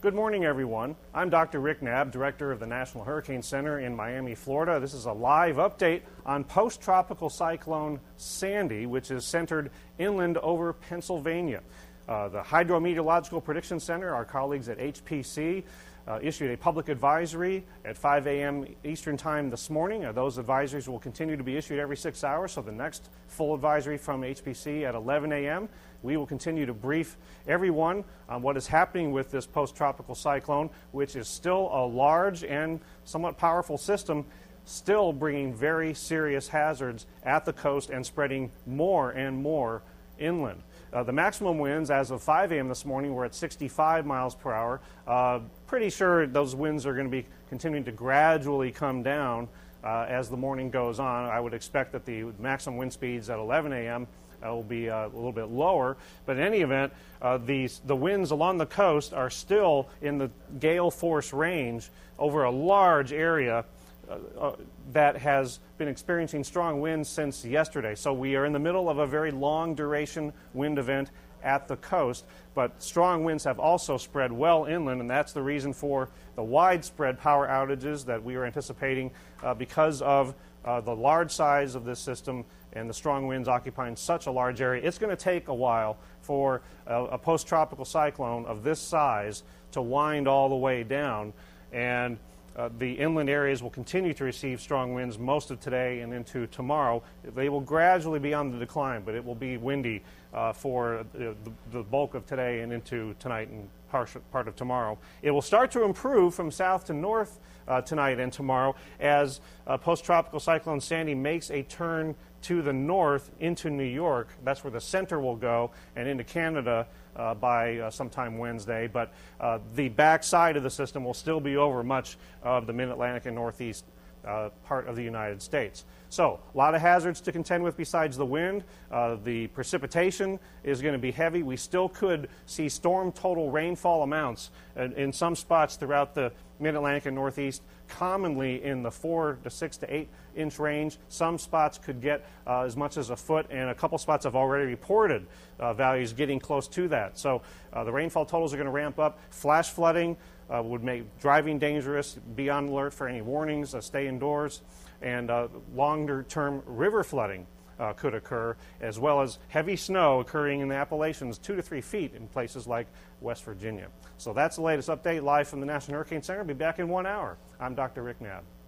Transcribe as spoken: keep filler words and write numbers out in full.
Good morning, everyone. I'm Doctor Rick Knabb, Director of the National Hurricane Center in Miami, Florida. This is a live update on post-tropical cyclone Sandy, which is centered inland over Pennsylvania. Uh, the Hydrometeorological Prediction Center, our colleagues at H P C, uh, issued a public advisory at five a m Eastern Time this morning. Uh, those advisories will continue to be issued every six hours, so the next full advisory from H P C at eleven a m We will continue to brief everyone on what is happening with this post-tropical cyclone, which is still a large and somewhat powerful system, still bringing very serious hazards at the coast and spreading more and more inland. Uh, the maximum winds as of five a m this morning were at sixty-five miles per hour. Uh, pretty sure those winds are going to be continuing to gradually come down uh, as the morning goes on. I would expect that the maximum wind speeds at eleven a m Uh, will be uh, a little bit lower, but in any event, uh, these, the winds along the coast are still in the gale force range over a large area uh, uh, that has been experiencing strong winds since yesterday. So we are in the middle of a very long duration wind event at the coast, but strong winds have also spread well inland, and that's the reason for the widespread power outages that we are anticipating uh, because of uh, the large size of this system and the strong winds occupying such a large area. It's going to take a while for a, a post-tropical cyclone of this size to wind all the way down, and uh, the inland areas will continue to receive strong winds most of today and into tomorrow. They will gradually be on the decline, but it will be windy uh, for the, the bulk of today and into tonight and part, part of tomorrow. It will start to improve from south to north uh, tonight and tomorrow as uh, post-tropical cyclone Sandy makes a turn to the north into New York. That's where the center will go, and into Canada uh, by uh, sometime Wednesday. But uh, the backside of the system will still be over much of the mid-Atlantic and northeast uh, part of the United States. So a lot of hazards to contend with besides the wind. Uh, the precipitation is going to be heavy. We still could see storm total rainfall amounts in, in some spots throughout the mid-Atlantic and northeast, commonly in the four to six to eight inch range. Some spots could get uh, as much as a foot, and a couple spots have already reported uh, values getting close to that. So uh, the rainfall totals are going to ramp up. Flash flooding uh, would make driving dangerous. Be on alert for any warnings. Uh, stay indoors. And uh, longer-term river flooding uh, could occur, as well as heavy snow occurring in the Appalachians, two to three feet in places like West Virginia. So that's the latest update live from the National Hurricane Center. I'll be back in one hour. I'm Doctor Rick Knabb.